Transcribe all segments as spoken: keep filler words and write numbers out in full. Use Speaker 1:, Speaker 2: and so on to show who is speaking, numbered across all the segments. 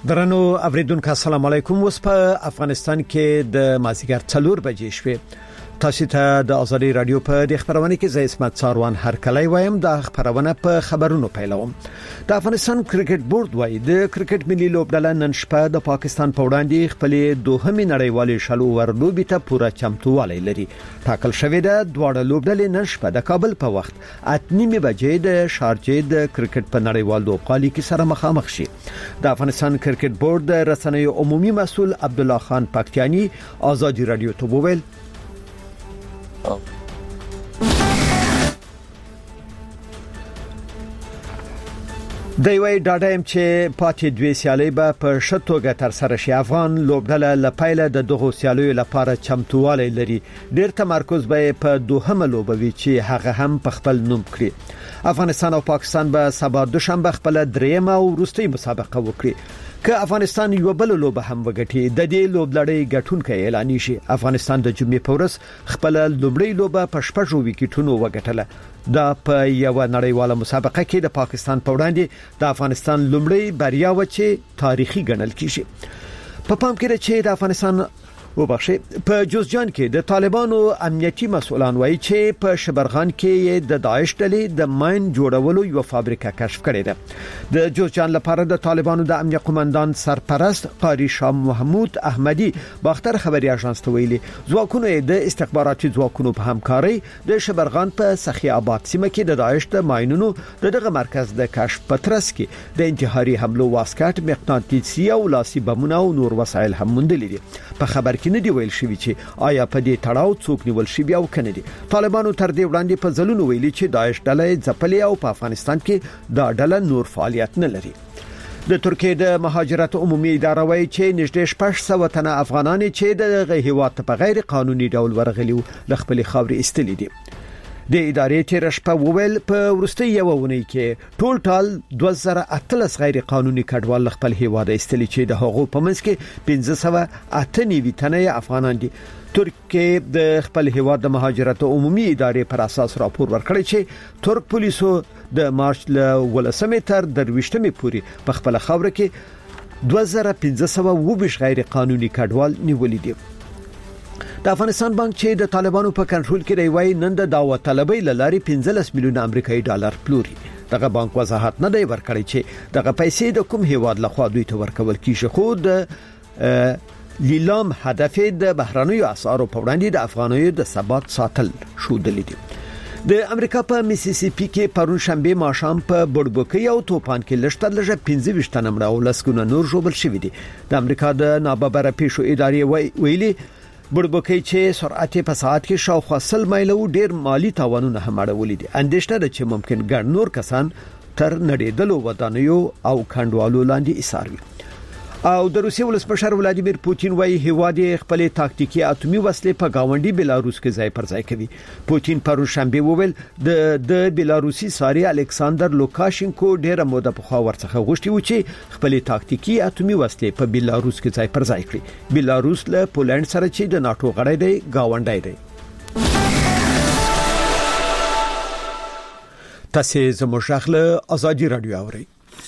Speaker 1: درنو اوریدونکو السلام علیکم. اوس په افغانستان کې د مازیګر څلور بجې شوه. تاسو ته د ازادي رادیو په د خبرونه کې زه اسمت ساروان هر کله وایم. د خبرونه په خبرونو پیلوم. د افغانستان کرکټ بورډ وايي د کرکټ ملي لوبډله نن شپه د پاکستان په وړاندې خپل دوهمې نړیوالې شلو ور لوبې ته پوره چمتووالی لري. ټاکل شوې ده دواړه لوبډلې نن شپه د کابل په وخت اته نیمه بجې د شارجې د کرکټ په نړیوال لوبغالي کې سره مخامخ شي. د افغانستان کرکټ بورډ د رسنیو عمومي مسؤل عبد الله خان پکتیانی ازادي رادیو ته وویل د وی ډاډایم چې پاتې دوی سیالي به په شتوګه تر سره شي. افغان لوبډله لپاره د دغه سیالي لپاره چمتووالی لري. ډیر تمرکز به په دوهمه لوبوي چې هغه هم په خپل نوم کړی. افغانستان او پاکستان به سبا دوشنبه خپل دریمه او وروستۍ مسابقه وکړي. که افغانستان یو بل لوبه هم وګټي د دې لوبلړۍ ګټونکي اعلان شي. افغانستان د جمعې په ورځ خپل لومړی لوبه په شپږو وکټونو وګټله. دا په یو نړیواله مسابقه کې د پاکستان په وړاندې د افغانستان لومړی بریا و چې تاریخي ګڼل کیږي. په پا پام کې چې د افغانستان وبخښه په جوزجان کې د طالبانو امنیتي مسؤلان وایي چې په شبرغان کې د داعش ډلې د ماین جوړولو یو فابریکه کشف کړې ده. د جوزجان لپاره د طالبانو د امنیت قومندان سرپرست قاری شاه محمود احمدی باختر خبري اژانس ته ویلي ځواکونو د استخباراتي ځواکونو په همکاري د شبرغان په سخي آباد سیمه کې د داعش د ماینونو دغه مرکز د کشف پترس کې د انتحاري حملو واسکټ مغناطیسي او لاسي بمونه او نور وسایل هم موندلي دي. په خبر کې نه دی ویل شوی چې آیا په دې تړاو څوک نیول شوی او کنه دي. طالبانو تر دې وړاندې په ځلونو ویلي چې داعش ډله ځپلې او په افغانستان کې دا ډله نور فعالیت نه لري. د ترکیه د مهاجرت عمومي اداره وايي چې نږدې شپږ سوه تنه افغانان چې د هیواد په غیر قانوني ډول ورغلي د خپل خاورې استلې دي. د ادارې تیر شپه وویل په ورستۍ یو ونی کې ټول ټال دوه زره اتلس غیر قانوني کډوال خپل هیواد استلې چې د هغو په منځ کې پنځه سوه اته نوي تنه افغانان دي. ترکیه د خپل هیواد د مهاجرت عمومي ادارې پر اساس راپور ورکړی چې ترک پولیسو د مارچ ل ولسمې تر درويشتمې پورې په خپل خاور کې دوه زره پنځه سوه وبش غیر قانوني کډوال نیولې دي. د افغانستان بانک چې د طالبانو په کنټرول کې دی وای نن د دعوت طلبۍ لاري پنځلس میلیون امریکایي ډالر پلوري. دغه بانک وضاحت نه دی ورکړی چې دغه پیسې د کوم هیواد لخوا دوی ته ورکول کیږي. خو د لیلام هدف د بهرانيو اسعارو په وړاندې د افغانیو د ثبات ساتل شودل دي. د امریکا په میسیسیپي کې پرون شنبه ماښام په بډبوکي او توپان کې لشتل لږه پنځه ویشت نمبر او لسګونه نور جوړل شوی دي. د امریکا د ناببره پیښو ادارې ویلي بډبوکي چې سرعت په ساعت کې شاوخوا سل مایل او ډیر مالی تاوانونه هم اړولې دي. اندېښنه ده چې ممکن ګڼ نور کسان تر نړیدلو ودانیو او کندوالو لاندې ایسار وي. او د روسیې ولسمشر ولادیمیر پوتین وايي هیواد خپل تاکتیکي اتومي وسلې په گاونډي بلاروس کې ځای پر ځای کوي. پوتین پرون شنبه وویل د د بلاروسي ساري الکساندر لوکاشینکو ډیره موده په خوا ورڅخه غوښتي و چې خپل تاکتیکي اتومي وسلې په بلاروس کې ځای پر ځای کړي. بلاروس له پولند سره چې د ناتو غړی دی گاونډی دی. تاسو زموږ غږ ازادي رادیو اورئ.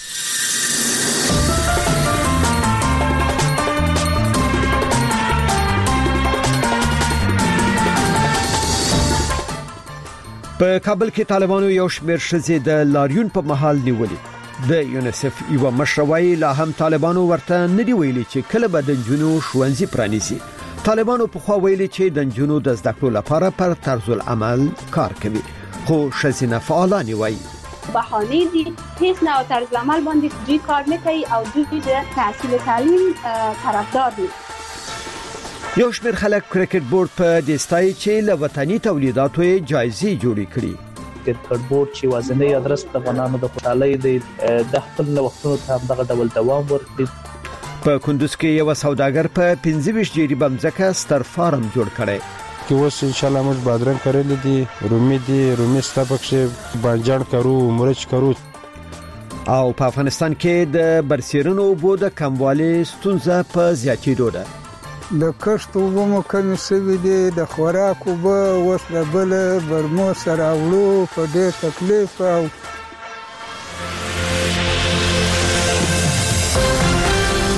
Speaker 1: په کابل کې طالبانو یو شمېر ښځې د لاریون په محل نیولې. د یونیسف یو مشروعي لا هم طالبانو ورته نه دی ویلي چې کله به د جنونو ښوونځي پرانیزي. طالبانو په خوا ویلي چې د جنونو د زده کړو لپاره پر طرز العمل کار کوي. خو ښځینه فعالان وایي
Speaker 2: بهانه دي هیڅ نوع طرز عمل باندې دوی کار نه کوي او دوی د تحصیل تعلیم طرفدار دي.
Speaker 1: یو شمېر خلک کرکټ بورډ په دستای چې له وطني تولیداتو جایزې جوړې کړې.
Speaker 3: کرکټ بورډ چې وازنې ادرس د افغانانو د خوشحالۍ د خپل وختونو ته دغه ډول دوام ورکړي.
Speaker 1: په کندوز کې یو سوداګر په پنځه ویشت جریبه مځکه ستر فارم جوړ کړی.
Speaker 4: کې اوس ان شاء الله موږ بادرنګ کړل دي، رومي دي، رومي ستابکشه بانجان کرو، مرچ کرو.
Speaker 1: او په افغانستان کې د برسیرونو اوبو د کموالي ستونزه په زیاتېدو ده.
Speaker 5: د کښت اوبه مو کمې شوي دي، د خوراک اوبه اوس له بله برمو سره وړو په ډېر تکلیف او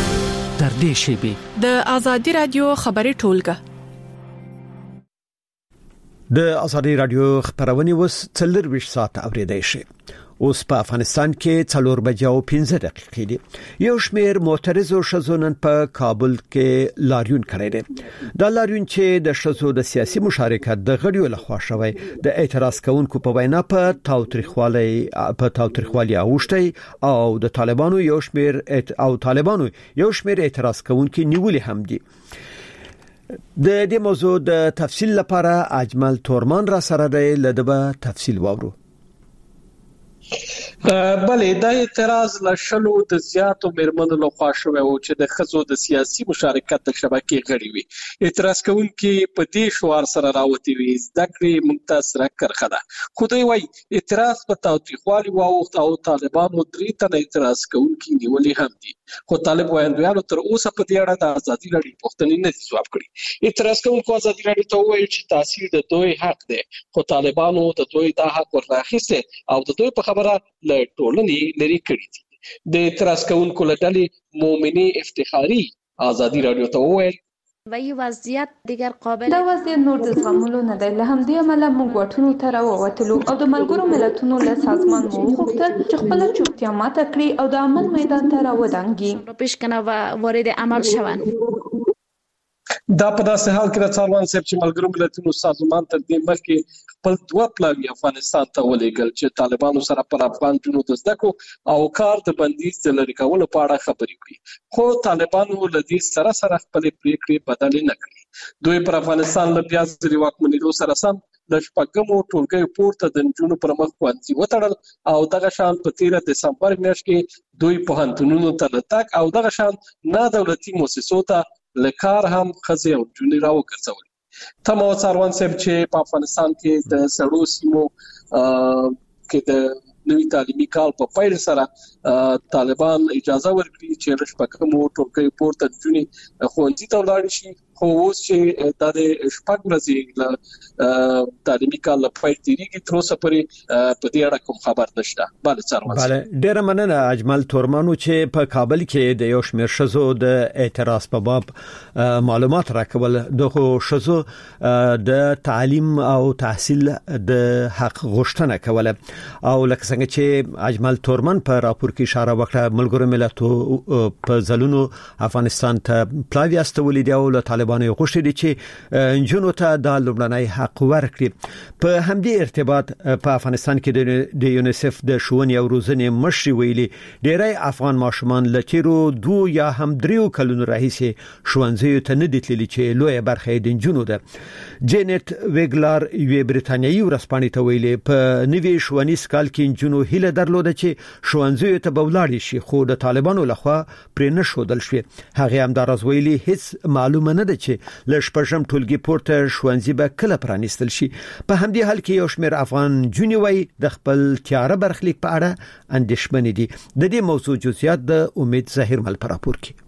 Speaker 6: نږدې شي.
Speaker 7: د ازادي رادیو خبري ټولګه
Speaker 1: د ازادي رادیو خبرونه وس څلور ویش ساعت اوریدای شي. اوس په افغانستان کې څلور بجې او پنځه دقیقې دي. یو شمېر معترضو ښځو نن په کابل کې لاریون کړی دی. دا لاریون چې د ښځو د سیاسي مشارکت د غړیو لخوا شوی د اعتراض کوونکو په وینا په تاوتریخوالي په تاوتریخوالي اوښتي او د طالبانو یو شمېر او طالبانو یو شمېر اعتراض کوونکي نیولې هم دي. د دې موضوع د تفصیل لپاره اجمل تورمان را سره دی. لدبه تفصیل واورو.
Speaker 8: بلې دا اعتراض له شلو د زیاتو میرمنو لخوا شوی و چې د ښځو د سیاسي مشارکت د شبکې غړي وي. اعتراض کوونکي په دې شعار سره راوتي وي زده کړې موږ ته سره کرخه ده. خو دوی وایي اعتراض په تاوتریخوالي واوښت او طالبانو درې تنه اعتراض کوونکي نیولې هم دي. خو طالب وایندویانو تر اوسه په دې اړه د ازادي راډیو پوښتنې نه دي ځواب کړي. اعتراض کوونکو ازادي راډیو ته وویل چې تحصیل د دوی حق دی، خو طالبانو د دوی دا حق ورناخیستی او د دوی په خبره له ټولنې لري کړي دي. د اعتراض کوونکو له ډلې مومنې افتخاري ازادي راډیو ته وویل
Speaker 9: و این وضعیت دیگر قابل
Speaker 10: دا وضعیت نور د زغملو نه دی. له همدې امله موږ واټونو ته راووتلو او د ملګرو ملتونو له سازمان مو وغوښتل چې خپله چوپتیا ماته کړي او د عمل میدان ته راودانګي
Speaker 9: پیش کنه و وارد عمل شوند.
Speaker 8: دا په داسې حال کې د څاروان صاحب چې ملګرو ملتونو سازمان تر دې مخکې خپل دوه پلاوي افغانستان ته ولېږل چې طالبانو سره پر افغان جنو د زده کړو او کار د بندیز د لرې کولو په اړه خبرې کړي. خو طالبانو له دې سره سره خپلې پریکړې بدلې نه کړې. دوی پر افغانستان له بیا ځلې واکمنېدو سره سم د شپږمو ټولګیو پورته د نجونو پر مخ ښوونځي وتړل او دغه شان په تیره دسمبر میاشت کې دوی پوهنتونونو ته له تګ او دغه شان نه دولتي مؤسسو ته لکار هم خزي او جونې راوګرځول. تمه څاروان صاحب چې په افغانستان کې د سړو سیمو کې د نوي تعلیمي کال په پیل سره طالبان اجازه ورکړي چې شپږمو ټولګیو پورته جونې ښوونځي ته ولاړ شي. خو اوس چې د شپږ ورځې له تعلیمي کال په پیل تیریږي تر اوسه پورې په دې اړه کوم خبر نشته. بله څاروان
Speaker 1: بله ډیره مننه اجمل تورمانو چې په کابل کې د یو شمېر ښځو د اعتراض په باب معلومات راکول. دغه ښځو د تعلیم او تحصیل د حق غوښتنه کوله او لکه څنګه چې اجمل تورمان په راپور کې اشاره وکړه ملګرو ملتونو په ځلونو افغانستان ته پلاوی استولې دی او له طالبانو یو غوښتي دي چې انجونو ته د لومړنۍ حق ورکړي. په همدې ارتباط په افغانستان کې د یونیسف د ښوونې او روزنې مشر ویلي ډېری افغان ماشومان له تیرو دوه یا هم دریو کلونو راهیسې ښوونځیو ته نه دي تللي چې لویه برخه یې د انجونو ده. جینټ ویګلار یوې برتانیایي ورځپاڼې ته ویلي په نوي ښوونیز کال کې انجونو هیله درلوده چې ښوونځیو ته به ولاړې شي خو د طالبانو لخوا پرې نه ښودل شوې. هغې همداراز ویلي هیڅ معلومه نه ده چې له شپږم ټولګي پورته ښوونځي به کله پرانیستل شي. په همدې حال کې یو شمېر افغان جونې وایي د خپل تیاره برخلیک په اړه اندېښمنې دي. د دې موضوع جزئیات د امید ظاهر مل پر راپور کې.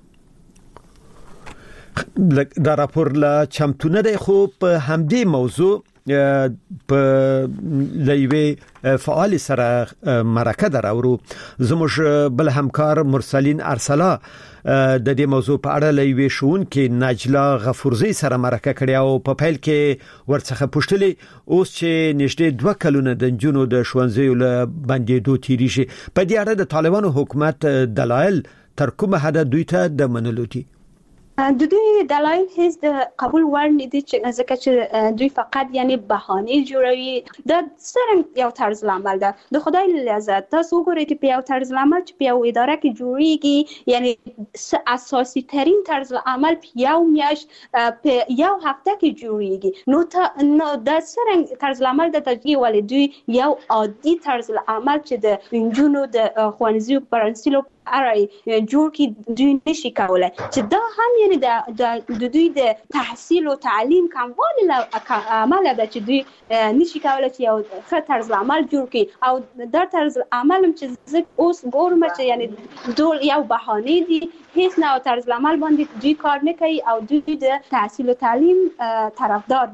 Speaker 1: دا راپور لا چمتو نه دی خو په همدې موضوع په لوی فعال سره مرکه دراورو. زموږ بل همکار مرسلین ارسلا د دې موضوع په اړه لوي شون کې نجلا غفورزی سره مرکه کړې او په پیل کې ورڅخه پوښتلې اوس چې نږدې دوه کلونه د جنونو د ښوونځیو له باندې دوه تیریږي په دې اړه د طالبانو حکومت دلایل تر کومه حد دوی ته د منلو دي؟
Speaker 2: د دوی دلایل هیڅ د قبول وړ نه دي چې ځکه چې دوی فقط یعنی بهانه جوړوي. دا څنګه یو طرز عمل ده د خدای لذت. تاسو وګورئ چې په یو طرز عمل چې په یو اداره کې جوړیږي یعنی اساسي ترین طرز عمل په یو میاشت په یو هفته کې جوړیږي نو ته نو دا څنګه طرز عمل د تجربه ولې دوی یو عادي طرز عمل چې د انجونو د خوانزیو پرنسلو ارای جوړ کی دوی نشي کولای چې دا هم یعنی د دوی د تحصیل او تعلیم کموالی عمل ده چې دوی نشي کولای چې یو ښه طرز عمل جوړ کی او دا طرز عمل چې اوس ګورم چې یعنی ډول یو بهانه دي هیڅ نه طرز عمل باندې دوی کار نه کوي او دوی د تحصیل او تعلیم طرفدار دي.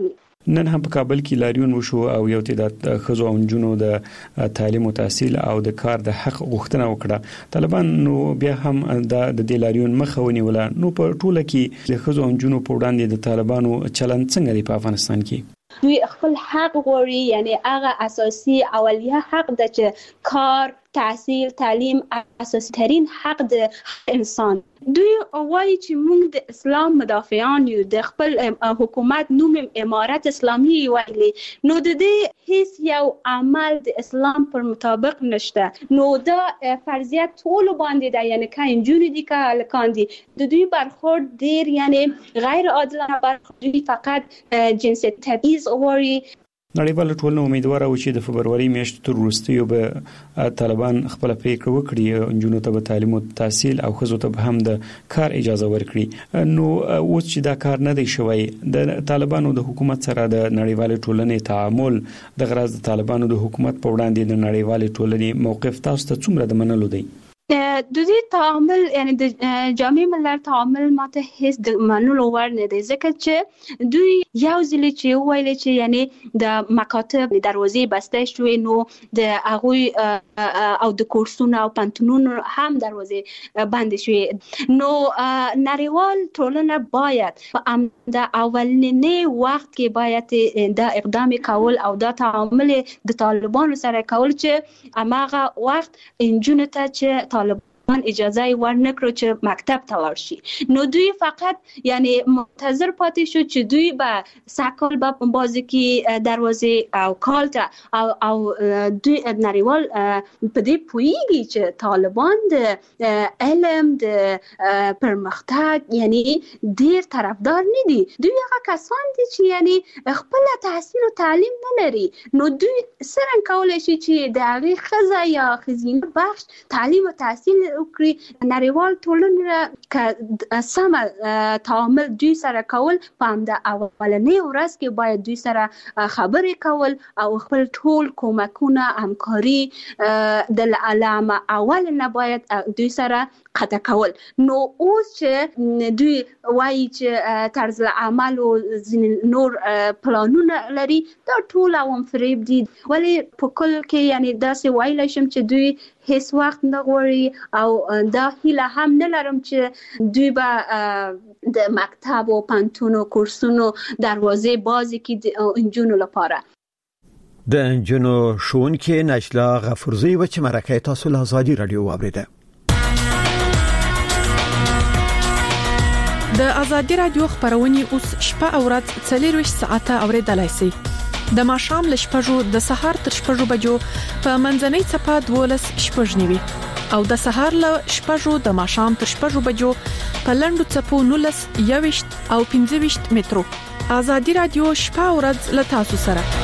Speaker 6: نن هم په کابل کې لاریون وشو او یو تعداد خزو او جنونو د تعلیم او تحصیل او د کار د حق غوښتنه وکړه. طالبان نو بیا هم د د لاریون مخاوني ولا نو په ټوله کې د خزو او جنونو په وړاندې د طالبانو چلند څنګه دی په افغانستان کې؟
Speaker 2: دوی خپل حق غواړي، یعنی هغه اساسي اولیه حق د چې کار، تحصیل، تعلیم اساسي ترین حق د انسان. دوی وایي چې موږ د اسلام مدافعان یو، د خپل حکومت نوم امارت اسلامی ویلي، نو د دې هیڅ یو عمل د اسلام پر مطابق نشته. نو دا فرضیت ټول باندې ده، یعنی که انجونی دي که هلکان دي، د دوی برخورد ډیر یعنی غیر عادلانه برخورد. دوی فقط جنس تبعیض غواړي.
Speaker 6: نړیوال ټولنه امیدواره و چې د فبرवरी میاشتې تر وروستیو به طالبان خپل پریکړه وکړي جنونو ته به تعلیم او تحصیل او خزو ته هم د کار اجازه ورکړي. نو اوس چې دا کار نه دی شوی، د طالبانو د حکومت سره د نړیوال ټولنې تعامل د غرض د طالبانو د حکومت په وړاندې د نړیوال ټولنې موقف تاسو ته څومره د منلو دی؟
Speaker 2: د دې تعامل یعنی د جامع ملت تعامل ماته هیڅ د منلو وړ نه دی، ځکه چې دوی یو ځل چې ویل چې یعنی د مکاتب دروازې بسته شوې، نو د هغه او د کورسونو او پانتونونو هم دروازې بند شوې. نو نړیوال ټولنه باید په د اولنې وخت کې باید د اقدام کول او د تعامل د طالبانو سره کول چې اماغه وخت انجونو ته چې طالبان اجازه ورنکړو چې مکتب ته لاړ شي. نو دوی فقط یعنی منتظر پاتې شو چې دوی به سکال به بازی کې دروازه او کال ته او او دوی نړیوال په دې پوهیږي چې طالبان د علم د پرمختګ یعنی ډیر طرفدار نه دي. دوی هغه کسان دي چې یعنی خپل تحصیل او تعلیم نه لري. نو دوی څنګه کولای شي چې د هغه خزه یا خزینه بخش تعلیم او تحصیل وکړي؟ نړیوال ټولنه که سم تعامل دوی سره کول په همدا اولنې ورځ کې باید دوی سره خبرې کول او خپل ټول کومکونه همکاري د علامه اول نه باید دوی سره قطع کول. نو اوس چې دوی وایي چې طرز عمل او نور پلانونه لري، دا ټول هم فریب دي. ولی په کل کې یعنی داسې وایلی شم چې دوی هیڅ وخت نه غواړي او دا هیله هم نه لرم چې دوی به د مکتب او پانتون او کورسونو دروازې بازی کې د انجونو لپاره.
Speaker 1: د انجونو ښوونکې نجلا غفورزی و چې مرکه تاسو له ازادي رادیو واوریده.
Speaker 7: د ازادي رادیو خبرونه اوس شپه او ورځ څلور ساعته اوریدلای شئ. د ماښام ل شپږو د سهار تر شپږو بجو په منځنۍ صفه دولس شپږ نیوي او د سهار ل شپږو د ماښام تر شپږو بجو په لندو صفو نولس یويشت او پنځه ویشت مترو. ازادي رادیو شپه او ورځ ل تاسو سره.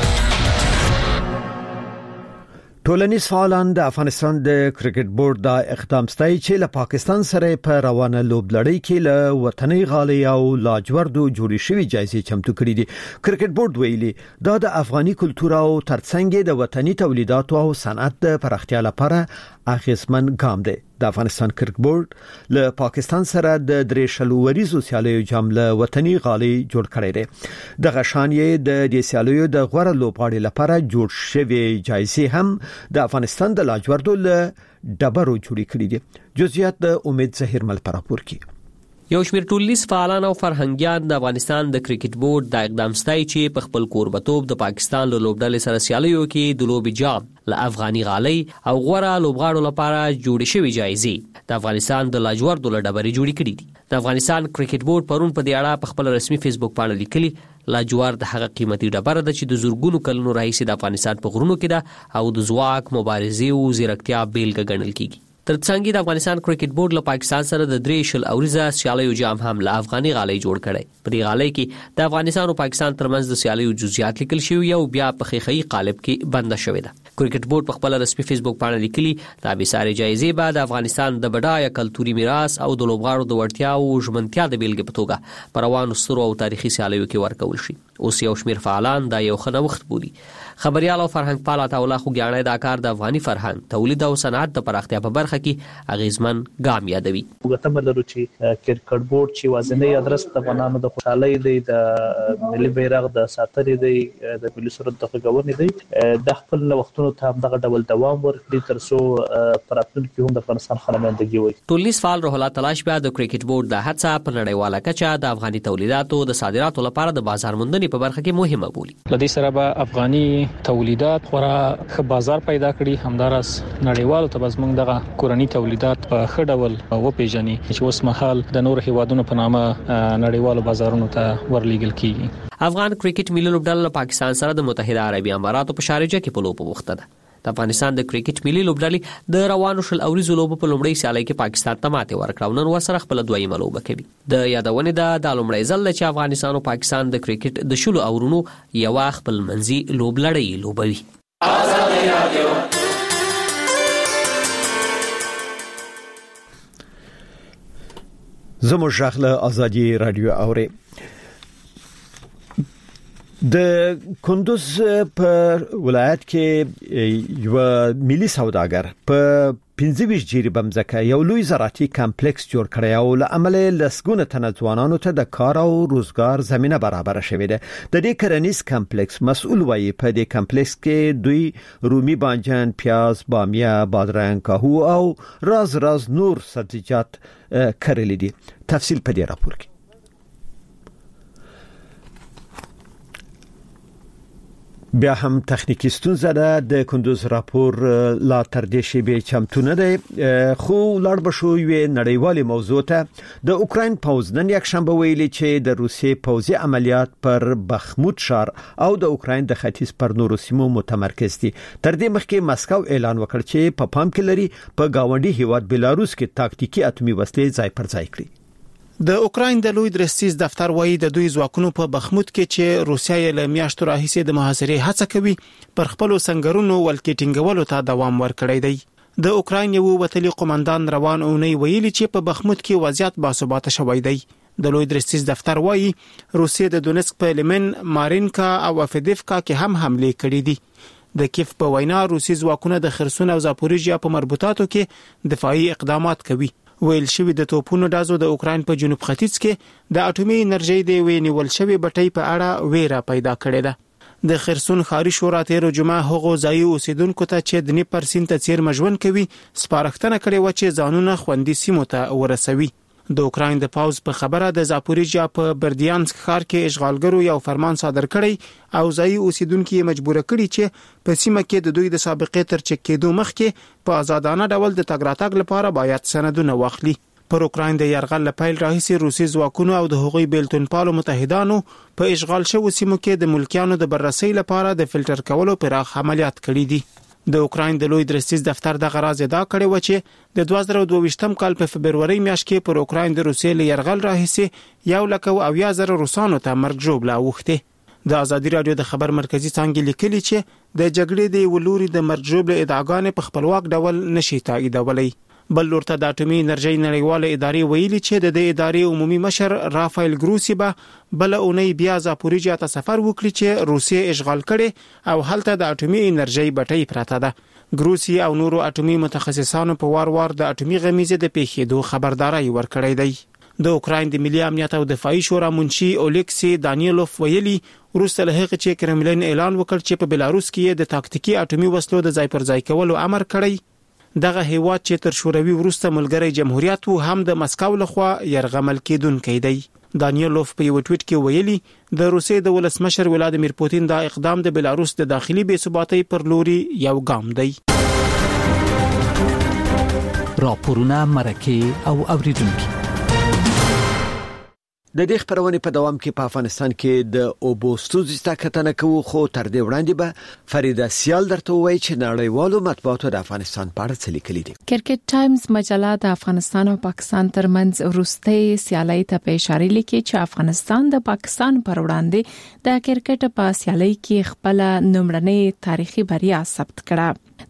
Speaker 1: ټولنیز فعالان د افغانستان د کرکټ بورډ د اقدام ستایي چې له پاکستان سره په روانه لوبلړۍ کې له وطني غالي او لاجوردو جوړې شوې جایزې چمتو کړې دي. کرکټ بورډ ویلي دا د افغاني کلتور او ترڅنګ د وطني تولیداتو او صنعت د پراختیا لپاره اخیستمن ګام دی. د افغانستان کرکټ بورډ له پاکستان سره د درې شلو وریزو سیالیو جام له وطني غالي جوړ کړی دی. د غشان یې د دې سیالیو د غوړه لوبغاړي لپاره جوړ شوی جایزې هم د افغانستان د لاجوردو له ډبرو جوړې کړې دي. جزئیات د امید زهیر مل پراپور کی.
Speaker 11: یو شمېر ټولنیز فعالان او فرهنګیان د افغانستان د کرکټ بورډ د اقدام ستایي چې په خپل کوربتوب د پاکستان له لوبډلې سره سیالیو کې د لوبي جام له افغاني غالۍ او غوړه لوبغاړو لپاره جوړې شوې جایزې د افغانستان د لاجوردو له ډبرې جوړې کړې دي. د افغانستان کرکټ بورډ پرون په دې اړه په خپل رسمي فیسبوک باندې لیکلي لاجورد هغه قیمتي ډبره ده چې د زورګونو کلونو راهیسې د افغانستان په غرونو کې ده او د ځواک مبارزې او زیرکتیا بیلګه ګڼل کیږي. ترڅنګ د افغانستان کرکټ بورډ له پاکستان سره د درې شل اوریزه سیالیو جام هم له افغاني غالۍ جوړ کړي. په دې غالۍ کې د افغانستان او پاکستان ترمنځ د سیالیو جزئیات لیکل شوی او بیا په خیخي قالب کې بند شوی ده. کرکټ بورډ په خپل رسمي فیسبوک باندې لیکلي دا به ساري جایزې بعد افغانستان د بډایه کلتوري میراث او د لوبغاړو د وړتیا او ژمنتیا د بیلګې په توګه په روانو سترو او تاریخي سیالیو کې ورکول شي. اوس یو شمېر فعالان دا یو ښه نوښت بولي. خبريال او فرهنګ پال عطاالله خوګیاڼی دا کار د افغاني فرهنګ تولید او صنعت د پراختیا په برخه کې اغیزمن ګام یادوي.
Speaker 3: وګټه لرو چې کرکټ بورډ چې وازنې ادرس د افغانانو د خوشحالۍ دی، د ملي بیرغ د ساتنې دی، د ملي سرود د غوړنې دی، د خپل وختونو ته هم دغه ډول دوام ورکړي ترڅو پراتونکو هم د افغانستان خلمندګي وي.
Speaker 11: ټولنیز فعال روح الله تلاش بیا د کرکټ بورډ د هڅه په نړیواله کچه د افغاني تولیداتو د صادراتو لپاره د بازار موندنې په برخه کې مهمه بولي.
Speaker 12: لدې سره به افغاني تولیدات خورا ښه بازار پیدا کړي، همدارس نړیوالو ته زموږ دغه کورنی تولیدات په ښه ډول وپیژني چې اوس مهال د نور هیوادونو په نامه نړیوالو بازارونو ته ورلیږل کیږي.
Speaker 11: افغان کرکټ ملي لوبډله پاکستان سره د متحده عربي اماراتو په شارجه کې په لوب وخته ده. د افغانستان د کرکټ ملي لوبډلې د روانو شل اوریزو لوب په لومړۍ سیالۍ کې پاکستان ته ماتې ورکړه، نن ورسره خپل دویمه لوبه کوي. د یادونې ده د لومړۍ ځل چې افغانستان او پاکستان د کرکټ د شلو اورونو یو خپل منځي لوبلړۍ لوبوي. آزادي رادیو
Speaker 1: زموږ ژغله آزادي رادیو اوري. د کندوز په ولایت کې یو ملي سوداګر په پنځه ویشت جری بمځکه یو لوی زراعتي کمپلیکس جوړ کړی او له عمله لسګونه تنه ځوانانو ته د کار او روزګار زمينه برابر شوې ده. د دې کرنیز کمپلیکس مسؤل وایي په دې کمپلیکس کې دوی رومي بانجان، پیاز، بامیه، بادرنګ، کاهو او راز راز نور سبزیجات کرلي دي. تفصیل په دې راپور کې. بیا هم تخنیکی ستونزه ده، د کندوز راپور لا تر دې شی به چمتو نه دی، خو لړ بشو یو نړیوالي موضوع ته. د اوکراین پوز نن یک شنبه ویلي چې د روسیې پوزي عملیات پر بخموت ښار او د اوکراین د ختیځ پر نورو سیمو متمرکز دي. تر دې مخکې مسکو اعلان وکړ چې په پام کې لري په گاونډي هیواد بلاروس کې تاکتیکی اتمی وسلې ځای پر ځای کړي.
Speaker 13: د اوکراین د لوی درستیز دفتر وایي د دوی ځواکونو په بخموت کې چې روسیا یې له میاشتو راهیسې د محاصرې هڅه کوي پر خپل سنگرونو ولکې ټینګولو ته دوام ورکړی دی. د اوکراین یو وتلی قومندان روان اونۍ ویلي چې په بخموت کې وضعیت باثباته شوی دی. د لوی درستیز دفتر وایي روسیا د دونسک په لمن، مارینکا او افدیفکا کې هم حمله کړې دي. د کیف په وینا روسي ځواکونه د خرسون او زاپوریژیا په مربوطاتو کې دفاعي اقدامات کوي. ویل شوی د توپونو دازو د اوکراین په جنوب ختیځ کې د اټومي انرژي د وینول شوی بټۍ په اړه ویره پیدا کړې ده. د خرسون خاري شورا تیر جمعه هغه ځای اوسیدونکو ته چې د نیپر سیند ته چیر مجون کوي سپارښتنه کړې و چې ځانونه خوندي سیمو ته ورسوي. د اوکراین د پاوز په خبره د زاپوریژیا په بردیانسک ښار کې اشغالګرو یو فرمان صادر کړی او ځای اوسیدونکو یې مجبور کړي چې په سیمه کې د دوی د سابقې تر چک کېدو مخکې په آزادانه ډول د تګ راتګ لپاره باید سندونه واخلي. پر اوکراین د یرغل لپاره راهیسې روسي ځواکونو او د هغوی بیلتونپالو متحدانو په اشغال شوو سیمو کې د ملکیانو د بررسي لپاره د فلټر کولو پراخ عملیات کړي دي. د اوکراین د لوی درستیز دفتر د غراز ادا کړی و چې د دوه زره دوه ویشتم کال په فبرवरी میاشت کې پر اوکراین د روسیې له یرغل راهیسې یو لک او اویا زره روسانو ته مرګ ژوبله اوښته. د ازادي رادیو د خبر مرکزی څنګه لیکلي چې د جګړې د ولوري د مرګ ژوبله ادعاګانې په خپلواک ډول نشي تاییدولای. بل لورته د اټومي انرژي نړیواله ادارې ویلي چې د دې ادارې عمومي مشر رافایل ګروسی به بل اونۍ بیا زاپوریژیا ته سفر وکړي چې روسیې اشغال کړي او هلته د اټومي انرژي بټۍ پراته ده. ګروسی او نورو اټومي متخصصانو په وار وار د اټومي غمیزه د پیښېدو خبرداري ورکړې ده. د اوکراین د ملي امنیت او دفاعي شورا منشي اولیکسی دانیلوف ویلي روسیه له هغه چې کرملین اعلان وکړ چې په بلاروس کې د تاکتیکی اټومي وسلو د ځای پر ځای کولو امر کړی. دغه هیواد چې تر شوروي وروسته ملګری جمهوریت وو هم د مسکو لخوا يرغمل کېدونکی دی. دانیلوف په یو ټویټ کې ویلي د روسیې د ولسمشر ولادیمیر پوتین دا اقدام د بلاروس د داخلي بې ثباتۍ پر لوري یو ګام دی.
Speaker 14: راپورونه مرکه او اوریدونکو
Speaker 1: د دې خبرونه په دوام کې په افغانستان کې د اوبوستوزي تاکتنه کوو، خو تر دې وړاندې به فریدا سیال درته وایي چې نړیوالو مطبوعاتو د افغانستان په اړه څه لیکلي دي.
Speaker 7: کرکټ ټایمز مجله د افغانستان او پاکستان ترمنځ وروستۍ سیالۍ ته په اشاره لیکي چې افغانستان د پاکستان پر وړاندې د کرکټ په سیالۍ کې خپل نومړنۍ تاریخي بریا ثبت کړه.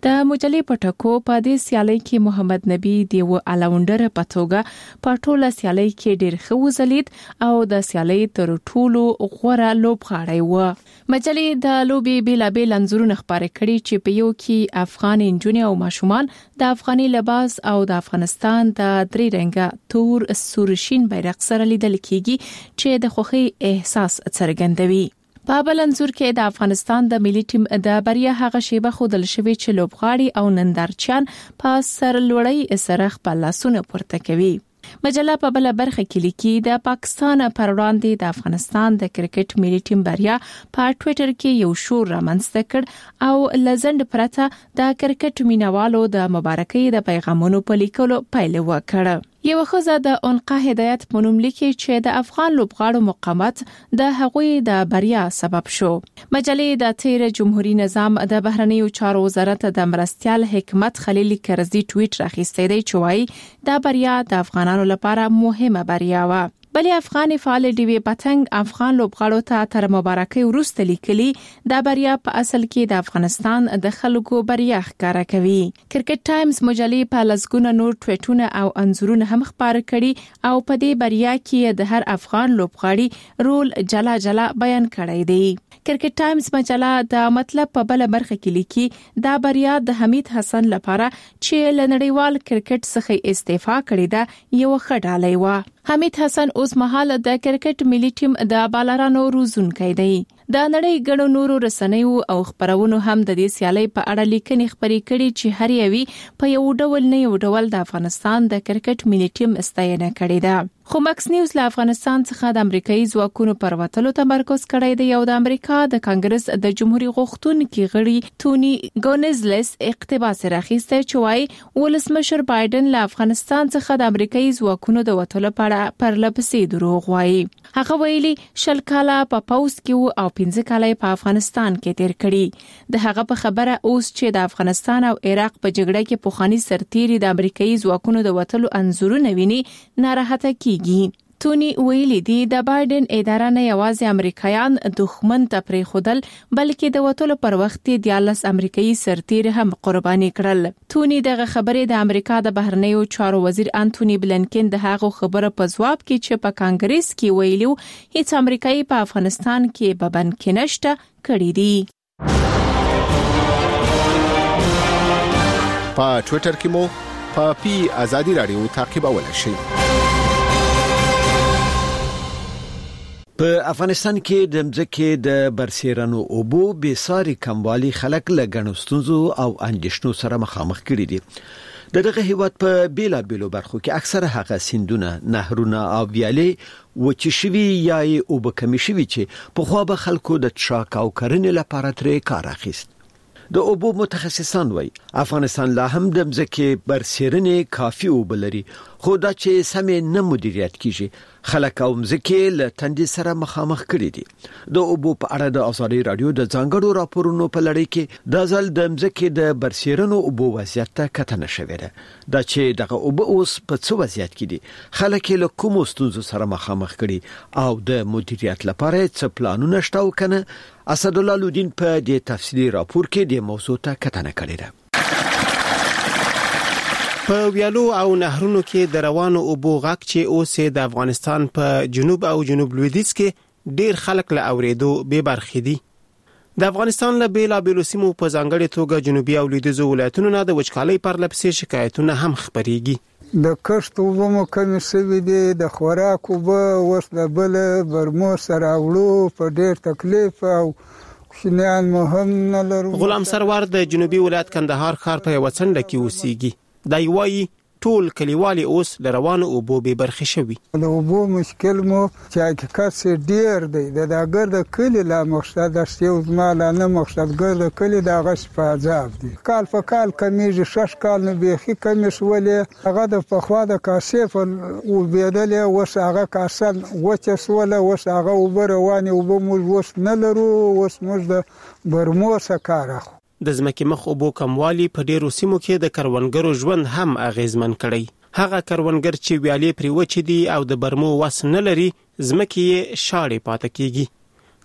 Speaker 7: د مجلې پټکو په دې سیالي کې محمد نبی دیو الاونډر پټوګه په ټوله سیالي کې ډېر ښه وزلید او د سیالي تر ټولو غوره لوبغاړی و. مجلې د لوبي بیلابیل انځورونه خپاره کړي چې په یو کې افغان انجونې او ماشومان د افغاني لباس او د افغانستان د درې رنګه تور سورشین بیرغ سره لیدل کیږي چې د خوښۍ احساس څرګندوي. په بل انځور کې د افغانستان د ملي ټیم د بریا هغه شیبه خودل شوی چې لوبغاړي او نندارچیان په سر لوړی سره خپل لاسونه پورته کوي. مجله په بل برخه کې لیکي د پاکستان پر وړاندې د افغانستان د کرکټ ملي ټیم بریا په ټوئیټر کې یو شور رامنځته کړ او لزند پرته د کرکټ مینوالو د مبارکۍ د پیغامونو په لیکلو پیل وکړ. یو خزه د انقا هدایت په نوم لیکي چې د افغان لوبغاړو مقاومت د هغوی د بریا سبب شو. مجلې د تیر جمهوریت نظام د بهرنیو چارو وزارت د مرستيال حکمت خلیل کرزي ټویټ راخیستی دی چې وايي دا بریا د افغانانو لپاره مهمه بریا و. بلی افغان فعال ډیوی پتنګ افغان لوبغاړو ته تر مبارکۍ وروسته لیکلي دا بریا په اصل کې د افغانستان د خلکو بریا ښکارا کوي. کرکټ ټایمز مجلې په لسګونه نور ټویټونه او انځورونه هم خپاره کړي او په دې بریا کې د هر افغان لوبغاړي رول جلا جلا بیان کړی دی. کرکټ ټایمز مجله د مطلب په بل برخه کې لیکي دا بریا د حمید حسن لپاره چې لنړیوال کرکټ څخه استعفا کړی دا یو خډالۍ و. حمید حسن اوس مهال د کرکټ ملي ټیم د بالرانو روزونکی دی. د نړۍ ګڼو نورو رسنیو او خبرونو هم د دې سیالي په اړه لیکنې خبرې کړي چې هر یوي په یو ډول نه یو ډول د افغانستان د کرکټ ملي ټیم ستاینه کړې ده. خو مکس نیوز له افغانستان څخه د امریکایي ځواکونو پر وټلو تمرکز کړی دی او د امریکا د کانګرس د جمهوریت غوښتونکو غړي تونی ګونزلس اقتباس راخیسته چې وايي ولسمشر بایدن له افغانستان څخه د امریکایي ځواکونو د وټلو په اړه پر لپسې دروغ وايي. هغه ویلي شل کاله په پاوس کې او پنځه کاله په افغانستان کې تیر کړي. د هغه په خبره اوس چې د افغانستان او عراق په جګړه کې پوخانی سرتیري د امریکایي ځواکونو د وټلو انځورونه ویني ناراحته کیږي. تونی ویلي دی د بایدن اداره نه یوازې امریکایان دښمن ته پرې خودل بلکې د وټلو پر وخت د یالس امریکایي سرتیر هم قرباني کړل. تونی دغه خبرې د امریکا د بهرنیو چارو وزیر انټونی بلنکن د هغه خبره په جواب کې چې په کانګرس کې ویلو هیڅ امریکایي په افغانستان کې ببن کې نشته کړی دی.
Speaker 15: په ټوئیټر کې مو په پی ازادي رادیو تعقیبولای شئ.
Speaker 1: په افغانستان کې د مځکې د برسیرانو اوبو به ساري کموالی خلک له غنوستونزو او اندیشنو سره مخامخ کړي دي. دغه هیواد په بیلا بیلو برخو کې اکثره هغه سیندونه، نهرونه او ویالې وچی شوی یا اوبه کمی شوی چې په خو به خلکو د ټراک او کرنې لپاره ترې کار اخیست. د اوبو متخصصان وایي افغانستان لا هم د مځکې برسیرنې کافي اوبه لري خو دا چې سمې نه مدیریت کیږي خلک او مځکې له تندې سره مخامخ کړي دي. د اوبو په اړه د ازادي رادیو د ځانګړو راپورونو په لړۍ کې د ځل د مځکې د برسیرنو اوبو وضعیت ته کتنه شوې ده. دا چې دغه اوبه اوس په څه وضعیت کې دي، خلک له کوم ستونزو سره مخامخ کړي او د مدیریت لپاره څه پلانونه شته او کنه. اسد الله لودین په دې تفصیلی راپور کې د موضوع ته کتنه کړې ده.
Speaker 13: په ویالو او نهرونو کې د روانو اوبو غاک چې اوس د افغانستان په جنوب او جنوب لویدیځ کې ډیر خلک له اوریدو به برخې دي. د افغانستان له بیلا بیلو سیمو په ځانګړي توګه جنوبي او لویدیځ ولایتونو نه د وچکالۍ پر لپسې شکایتونه هم خبرېږي.
Speaker 5: د کښت اوبه مو کمی شوي دي، د خوراک اوبه اوس د بل برمو سره وړو په ډیر تکلیف او شنیان مهم نه لرو.
Speaker 13: غلام سرور د جنوبي ولایت کندهار ښار په یو څنډه کې اوسېږي. دا یوایي ټول کلیوالي اوس له روانو اوبو به برخې شوي.
Speaker 5: د اوبو مشکل مو چې حقیقت سي ډیر دی. د داګر د کلی لا مقصد د یو مال نه مقصد ګر د کلی د غش په عذاب دي. کال په کال کمیږي، شش کال نه بيخي کمی شولې. هغه د پخوا د کاسف او بيدلې وس هغه کاسن وچه سوله وس هغه اوبه رواني اوبه مو وس نه لرو. وس موږ د برمو سکاره
Speaker 13: د ځمکې مخ اوبو کموالی په ډیرو سیمو کې د کروندګرو ژوند هم اغیزمن کړی. هغه کروندګر چې ویالې پرې وچې دي او د برمو وس نه لري ځمکې یې شاړې پاتې کیږي.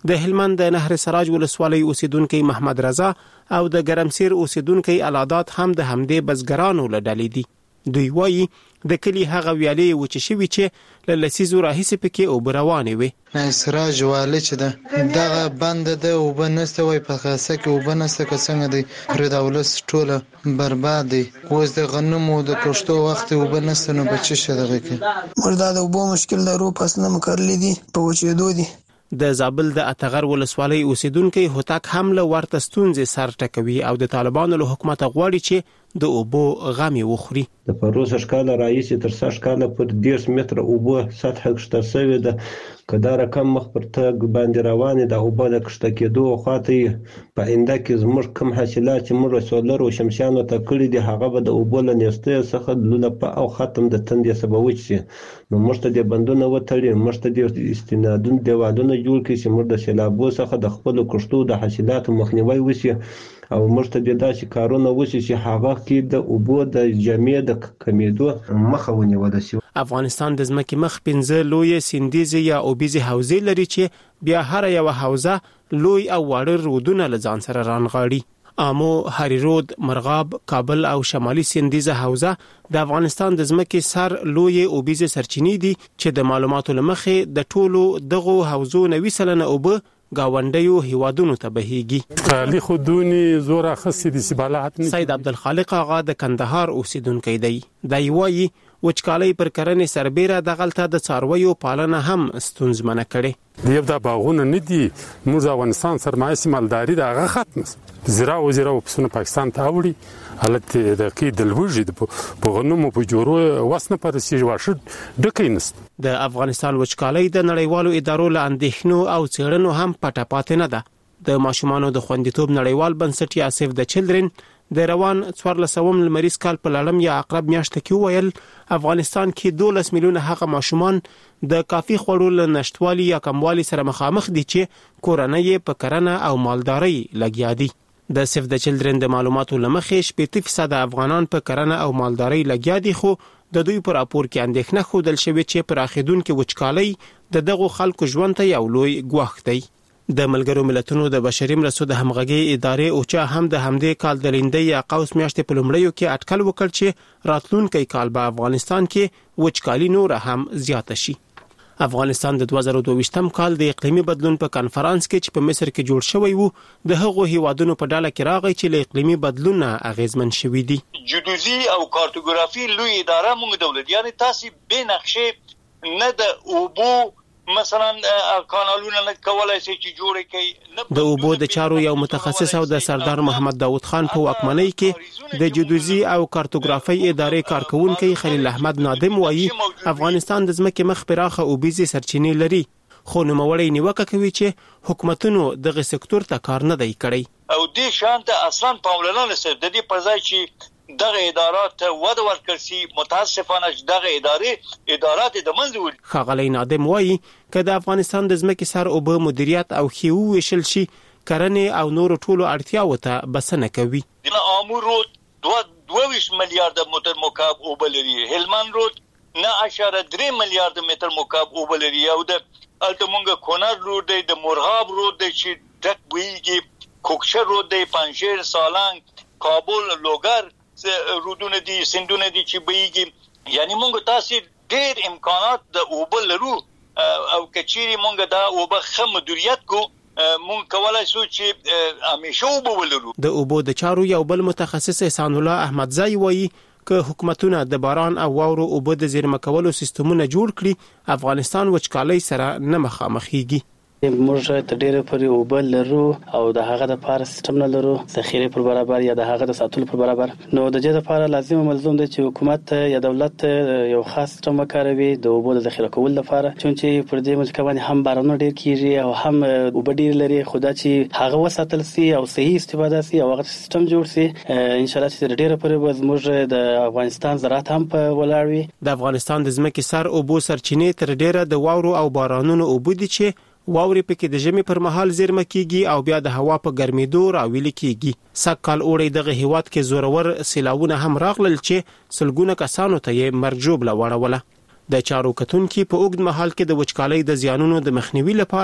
Speaker 13: د هلمند د نهر سراج ولسوالۍ اوسیدونکو محمد رضا او د ګرمسیر اوسیدونکو العادات هم د همدې بزګرانو له ډلې دي. دوی وایي د کلی هغه ویالې وچې شوي چې له لسیزو راهیسې پکې اوبه روانې وې.
Speaker 16: سراج والي چې ده دغه بنده ده اوبه نشته وایي په خاصه کې اوبه نشته که څنګه دی پرې د ولس ټوله برباد دی. اوس د غنمو د کښتو وخت اوبه نشته نو به څه شي دغه کې
Speaker 17: موږ دا د اوبو مشکل لرو فصلونه مو کرلي دي په وچېدو دي.
Speaker 13: د زابل د اتغر ولسوالۍ اوسیدونکو هوتک هم له ورته ستونزې سر ټکوي او د طالبانو له حکومت غواړي چې د اوبو غمي وخوري.
Speaker 18: د پروسه شکاله رئیس تر څو شکاله پر دیرش متر اوبو سطح کښته شوی ده. کدا رقم مخ پر تګ باندې روانه د اوبو د کښته کېدو خاطر په انده کې زموږ کم حاصلات چې موږ سولر او شمسیانو ته کړی دي هغه به د اوبو له نېستۍ څخه لونه په او ختم د تندې سبب وشي. نو موږ ته د بندونه وتړي موږ ته د استنادون دیوالونه جوړ کړي چې موږ د سیلابو څخه د خپل کښتو د حاصلاتو مخنیوي وشي او موږ ته د داسې کارونه وشي چې هغه کې د اوبو د جمعیت د کمیدو مخه ونیول شي.
Speaker 13: افغانستان د ځمکې مخ پنځه لوی سیندیزي یا اوبیزي حوزې لري چې بیا هر یو حوزه لوی او واړه رودونه له ځان سره رانغاړي. آمو، هری رود، مرغاب، کابل او شمالي سیندیزه حوزه د افغانستان د ځمکې سر لوی اوبیزي سرچینې دي چې د معلوماتو لمخې د ټولو دغه حوزو نوي سلنه اوبه گاونډیو هیوادونو ته بهيږي.
Speaker 19: خالي خودونی زور اخصی د سبالات
Speaker 13: سید عبدالخالق آغا د کندهار اوسیدونکی دی. دی وایي وچکالۍ پر کرنې سربېره د غلطه د څارویو پالنه هم ستونزمنه کړي.
Speaker 19: دیو دا باغونه نه دي موږ افغانستان سرمایه مالداري دا هغه ختم زرا او زرا په پاکستان ته وړي حالت د کې د لوږې په غنمو په جوړو وسنه پرسي واشه ډکې نست.
Speaker 13: د افغانستان وچکالۍ د نړیوالو ادارو له اندېښنو او څېړنو هم پټه پاتې نه ده. د ماشومانو د خوندیتوب نړیوال بنسټ یا سیف د چلډرن د روان څوارلسم لمریز کال په لړم یا عقرب میاشت کې ویل افغانستان کې دولس میلیونه هغه ماشومان د کافي خوړو له نشټوالي یا کموالي سره مخامخ دي چې کورنۍ په کرنه او مالدارۍ لګیا دي. د سیف د چلډرن د معلوماتو لمخې شپږ فیصد افغانان په کرنه او مالدارۍ لګیا دي خو د دوی پر راپور کې اندېښنه ښودل شوې چې پر اخیدونکو وچکالۍ د دغو خلکو ژوند ته یو لوی ګواښ دی. د ملګرو ملتونو د بشري مرستو د همغږي ادارې اوچا هم د همدې کال د لیندۍ یا قوس میاشتې په لومړیو کې اټکل وکړ چې راتلونکي کال به افغانستان کې وچکالي نور هم زیاته شي. افغانستان د دوه زره دوه ویشتم کال د اقلیمي بدلون په کانفرنس کې چې په مصر کې جوړ شوی وو د هغو هیوادونو په ډله کې راغی چې له اقلیمي بدلون نه اغیزمن شوي دي.
Speaker 20: جیودوزي او کارتوګرافي لوی اداره موږ دولت یعنی تاسو به نقشې نه د اوبو مثلا کانالونه نه کولای شي چې جوړ کړي.
Speaker 13: د اوبو د چارو یو متخصص او د سردار محمد داود خان په واکمنۍ کې د جیودوزي او کارتوګرافي ادارې کارکونکو خلیل احمد نادم وایي افغانستان د ځمکې مخ پراخه اوبیزي سرچینې لري خو نوموړی نیوکه کوي چې حکومتونو دغه سکتور ته کار نه دی کړی
Speaker 20: او دې شانته اصلا پاملرنه نشته د دې پر ځای چې دغه ادارات ود ورکړ سي متاسفانه دغه ادارې ادارات د منځ.
Speaker 13: خغلی نادم وایي که د افغانستان د ځمکې سر اوبه مدیریت او خیو ویشل شي کرنې او نور ټولو اړتیاو ته بسنه کوي.
Speaker 20: د امور رود دوه ویشت میلیارډ متر مکعب اوبه لري. هلمند رود نه اشاره درې میلیارډ متر مکعب اوبه لري او د التمونګ کونر رود د مرغاب رود چې ډک ویږي کوکشه رود د پنځیر سالنګ کابل لوګر رودونه دي سندونه دي چې بېږي یعنی موږ تاسو ډېر امکانات د اوبه لرو او کچيري موږ دا اوبه خم مدیریت کو موږ کولای شو چې همیشه اوبه ولرو.
Speaker 13: د اوبو د چارو یو بل متخصص احسان الله احمدزی وایي که حکومتونه د باران او واورو اوبه د زیرمه کولو سیستمونه جوړ کړي افغانستان وچکالۍ سره نه مخامخېږي.
Speaker 21: موږ ته ډېر پرې اوبه لرو او د هغه د پاره سیستم نه لرو ذخیره پر برابر یا د هغه د ساتلو پر برابر نو د دې لپاره لازم ملزم دی چې حکومت یا دولت یو خاص سیستم وکاروي د اوبو د ذخیره کولو لپاره چې پر دې مځکه باندې هم بارانونه ډېر کیږي او هم اوبه ډېر لري خدا چې هغه وساتل سي او صحیح استفاده سي او هغه سیستم جوړ سي ان شاء الله چې ډېر پرې موږ د افغانستان زراعت هم په ولاړ وي.
Speaker 13: د افغانستان د ځمکې سر اوبو سرچینې تر ډېره د واورو او بارانونو اوبه دي چې واوري پکې د ژمي پر مهال زیرمه کیږي او بیا د هوا په ګرمېدو راویل کیږي. سکهال اوړی دغه هیواد کې زورور سیلاوونه هم راغلل چې سلګونه کسانو ته یې مرجوب لوړوله. د چارو کتونکو په اوږد مهال کې د وچکالۍ د زیانونو د مخنیوي لپاره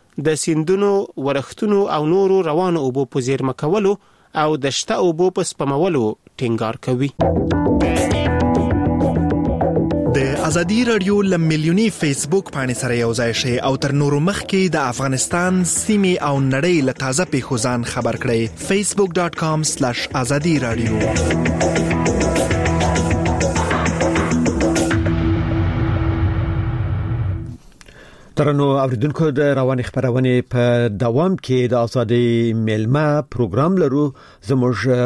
Speaker 13: د سیندونو ورښتونو او نورو روانو اوبو په زیرمه کولو او د شته اوبو په سپمولو ټینګار کوي.
Speaker 4: د ازادي رادیو لملیونی فیسبوک باندې سره یو ځای شي او تر نورو مخکې د افغانستان سیمې او نړۍ له تازه پیښو ځان خبر کړئ. facebook dot com slash azadi radio.
Speaker 1: ترنو اوریدونکو د رواني خبرونه په دوام کې د ازادي ملما پروګرام لرو. زموږ